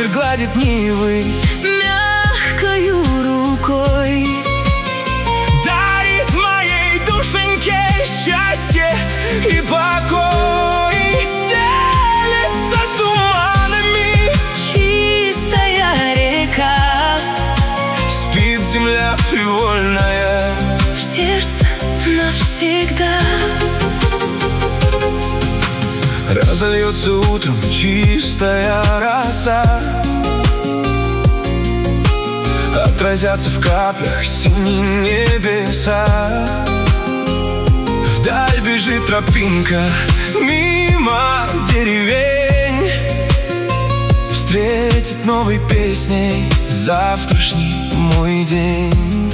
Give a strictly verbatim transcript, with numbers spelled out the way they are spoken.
ветер гладит нивы мягкою рукой, дарит моей душеньке счастье и покой. Стелется туманами чистая река, спит земля привольная в сердце навсегда. Разольется утром чистая роса, отразятся в каплях синие небеса. Вдаль бежит тропинка мимо деревень, встретит новой песней завтрашний мой день.